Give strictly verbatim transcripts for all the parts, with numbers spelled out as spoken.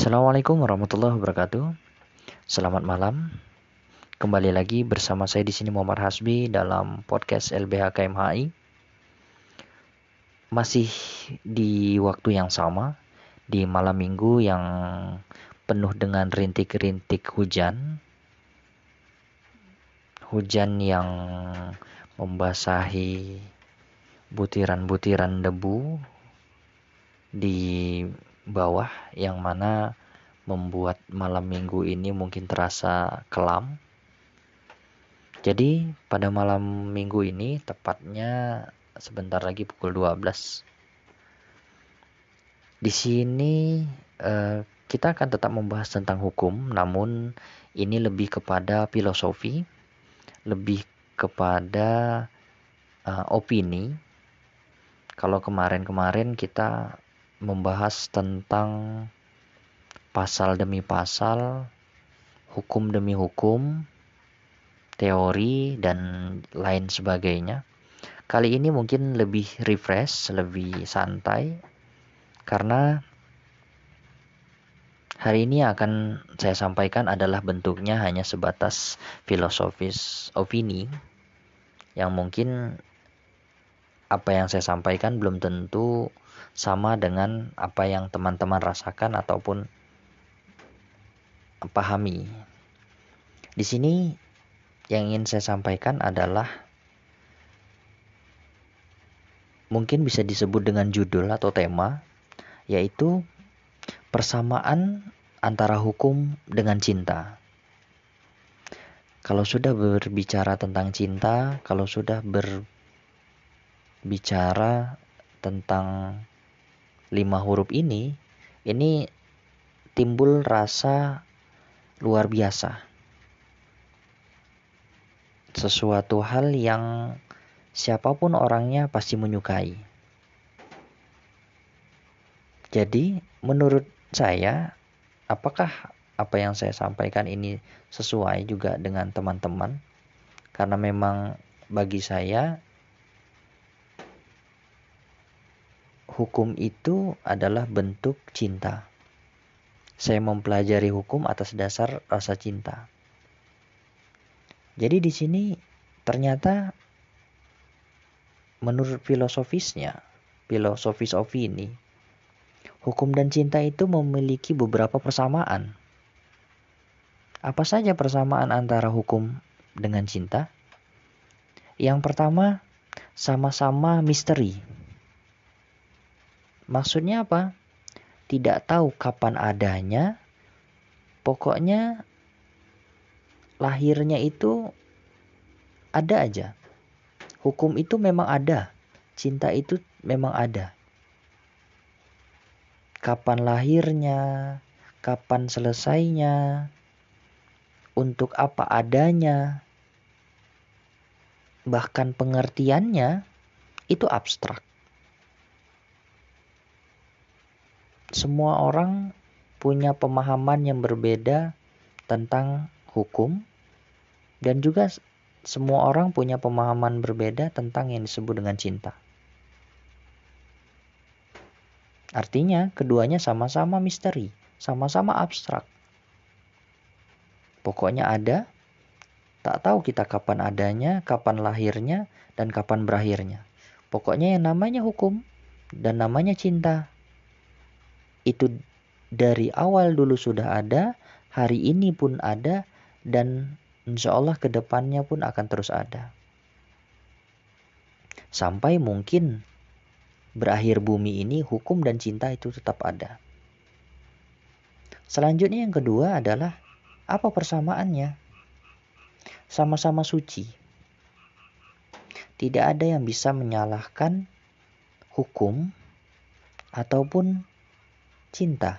Assalamualaikum warahmatullahi wabarakatuh. Selamat malam. Kembali lagi bersama saya di sini Muhammad Hasbi dalam podcast L B H K M H I. Masih di waktu yang sama, di malam minggu yang penuh dengan rintik-rintik hujan. Hujan yang membasahi butiran-butiran debu di bawah, yang mana membuat malam minggu ini mungkin terasa kelam. Jadi pada malam minggu ini, tepatnya sebentar lagi pukul dua belas. Di sini eh, kita akan tetap membahas tentang hukum, namun ini lebih kepada filosofi, lebih kepada uh, opini. Kalau kemarin-kemarin kita membahas tentang pasal demi pasal, hukum demi hukum, teori, dan lain sebagainya. Kali ini mungkin lebih refresh, lebih santai, karena hari ini akan saya sampaikan adalah bentuknya hanya sebatas filosofis opini, yang mungkin apa yang saya sampaikan belum tentu sama dengan apa yang teman-teman rasakan ataupun pahami. Di sini yang ingin saya sampaikan adalah mungkin bisa disebut dengan judul atau tema, yaitu persamaan antara hukum dengan cinta. Kalau sudah berbicara tentang cinta, kalau sudah berbicara tentang lima huruf ini, ini timbul rasa luar biasa. Sesuatu hal yang siapapun orangnya pasti menyukai. Jadi menurut saya, apakah apa yang saya sampaikan ini sesuai juga dengan teman-teman? Karena memang bagi saya, hukum itu adalah bentuk cinta. Saya mempelajari hukum atas dasar rasa cinta. Jadi di sini ternyata menurut filosofisnya, filosofis opini, hukum dan cinta itu memiliki beberapa persamaan. Apa saja persamaan antara hukum dengan cinta? Yang pertama, sama-sama misteri. Maksudnya apa? Tidak tahu kapan adanya, pokoknya lahirnya itu ada aja. Hukum itu memang ada, cinta itu memang ada. Kapan lahirnya, kapan selesainya, untuk apa adanya, bahkan pengertiannya itu abstrak. Semua orang punya pemahaman yang berbeda tentang hukum, dan juga semua orang punya pemahaman berbeda tentang yang disebut dengan cinta. Artinya keduanya sama-sama misteri, sama-sama abstrak. Pokoknya ada, tak tahu kita kapan adanya, kapan lahirnya, dan kapan berakhirnya. Pokoknya yang namanya hukum dan namanya cinta, itu dari awal dulu sudah ada, hari ini pun ada, dan insya Allah ke depannya pun akan terus ada. Sampai mungkin berakhir bumi ini, hukum dan cinta itu tetap ada. Selanjutnya yang kedua adalah, apa persamaannya? Sama-sama suci. Tidak ada yang bisa menyalahkan hukum ataupun cinta.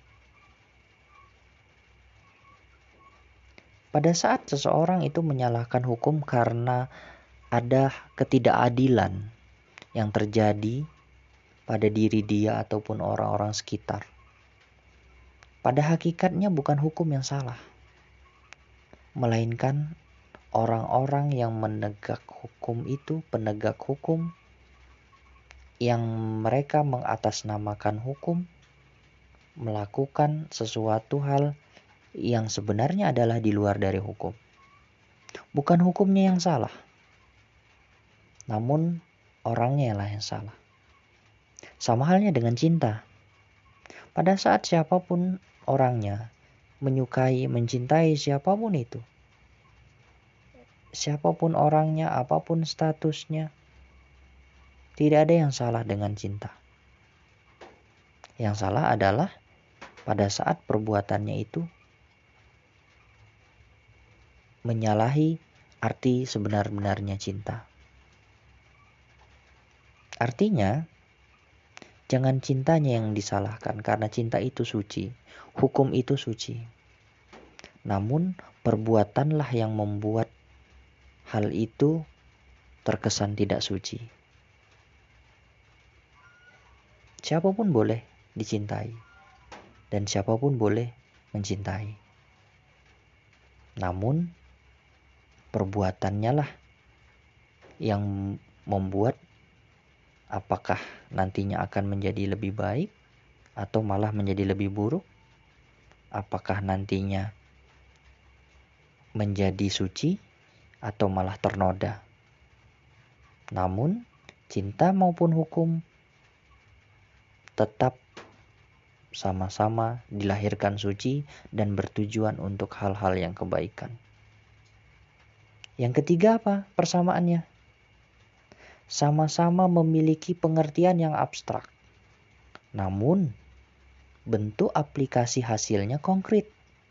Pada saat seseorang itu menyalahkan hukum karena ada ketidakadilan yang terjadi pada diri dia ataupun orang-orang sekitar, pada hakikatnya bukan hukum yang salah, melainkan orang-orang yang menegak hukum itu, penegak hukum, yang mereka mengatasnamakan hukum, melakukan sesuatu hal yang sebenarnya adalah di luar dari hukum. Bukan hukumnya yang salah, namun orangnya lah yang salah. Sama halnya dengan cinta. Pada saat siapapun orangnya, menyukai, mencintai siapapun itu, siapapun orangnya, apapun statusnya, tidak ada yang salah dengan cinta. Yang salah adalah pada saat perbuatannya itu menyalahi arti sebenar-benarnya cinta. Artinya, jangan cintanya yang disalahkan karena cinta itu suci, hukum itu suci. Namun perbuatanlah yang membuat hal itu terkesan tidak suci. Siapapun boleh dicintai dan siapapun boleh mencintai. Namun perbuatannya lah yang membuat apakah nantinya akan menjadi lebih baik atau malah menjadi lebih buruk? Apakah nantinya menjadi suci atau malah ternoda? Namun cinta maupun hukum tetap sama-sama dilahirkan suci dan bertujuan untuk hal-hal yang kebaikan. Yang ketiga apa persamaannya? Sama-sama memiliki pengertian yang abstrak. Namun bentuk aplikasi hasilnya konkret.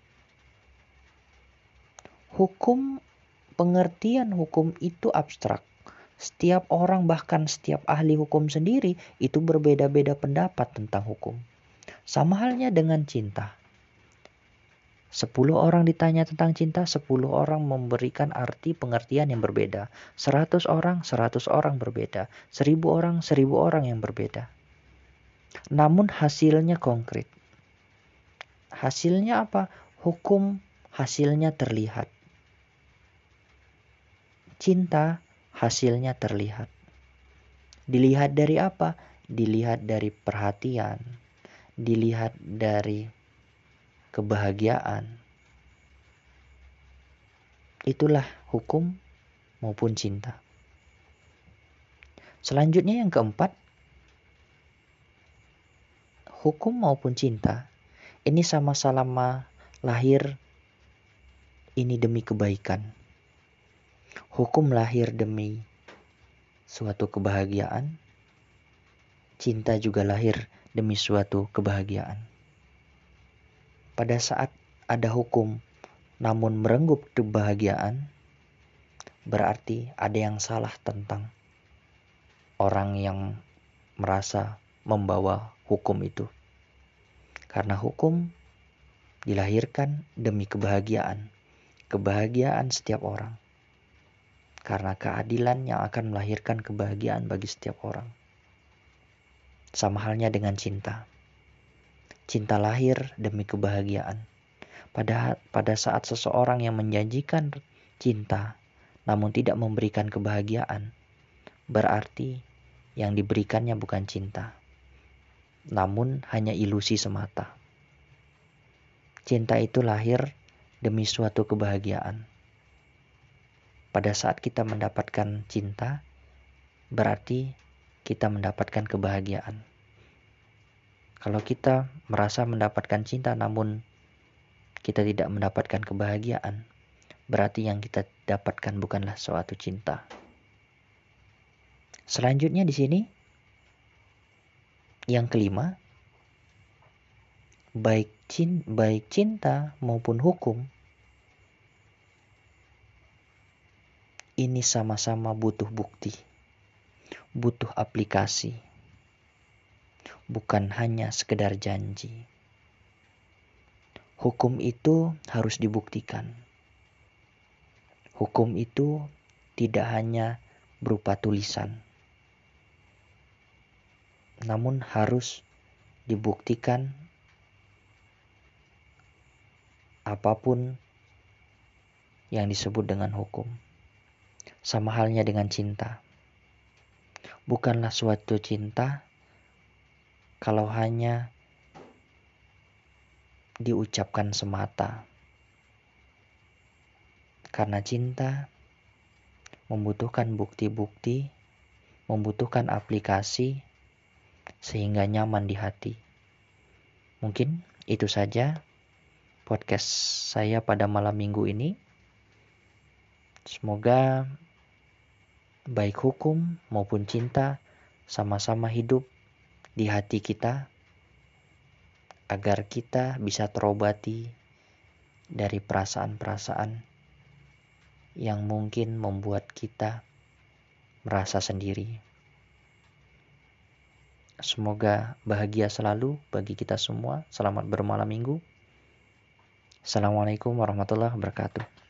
Hukum, pengertian hukum itu abstrak. Setiap orang, bahkan setiap ahli hukum sendiri itu berbeda-beda pendapat tentang hukum. Sama halnya dengan cinta. Sepuluh orang ditanya tentang cinta, sepuluh orang memberikan arti pengertian yang berbeda. Seratus orang, seratus orang berbeda. Seribu orang, seribu orang yang berbeda. Namun hasilnya konkret. Hasilnya apa? Hukum hasilnya terlihat. Cinta hasilnya terlihat. Dilihat dari apa? Dilihat dari perhatian. Dilihat dari kebahagiaan. Itulah hukum maupun cinta. Selanjutnya yang keempat, hukum maupun cinta ini sama-sama lahir ini demi kebaikan. Hukum lahir demi suatu kebahagiaan. Cinta juga lahir demi suatu kebahagiaan. Pada saat ada hukum namun merengkup kebahagiaan, berarti ada yang salah tentang orang yang merasa membawa hukum itu. Karena hukum dilahirkan demi kebahagiaan. Kebahagiaan setiap orang. Karena keadilan yang akan melahirkan kebahagiaan bagi setiap orang. Sama halnya dengan cinta. Cinta lahir demi kebahagiaan. Pada, pada saat seseorang yang menjanjikan cinta namun tidak memberikan kebahagiaan, berarti yang diberikannya bukan cinta, namun hanya ilusi semata. Cinta itu lahir demi suatu kebahagiaan. Pada saat kita mendapatkan cinta, berarti kita mendapatkan kebahagiaan. Kalau kita merasa mendapatkan cinta namun kita tidak mendapatkan kebahagiaan, berarti yang kita dapatkan bukanlah suatu cinta. Selanjutnya di sini yang kelima, baik cinta, baik cinta maupun hukum ini sama-sama butuh bukti, butuh aplikasi, bukan hanya sekedar janji. Hukum itu harus dibuktikan. Hukum itu tidak hanya berupa tulisan, namun harus dibuktikan apapun yang disebut dengan hukum. Sama halnya dengan cinta. Bukanlah suatu cinta kalau hanya diucapkan semata. Karena cinta membutuhkan bukti-bukti, membutuhkan aplikasi, sehingga nyaman di hati. Mungkin itu saja podcast saya pada malam minggu ini. Semoga baik hukum maupun cinta sama-sama hidup di hati kita, agar kita bisa terobati dari perasaan-perasaan yang mungkin membuat kita merasa sendiri. Semoga bahagia selalu bagi kita semua. Selamat bermalam minggu. Assalamualaikum warahmatullahi wabarakatuh.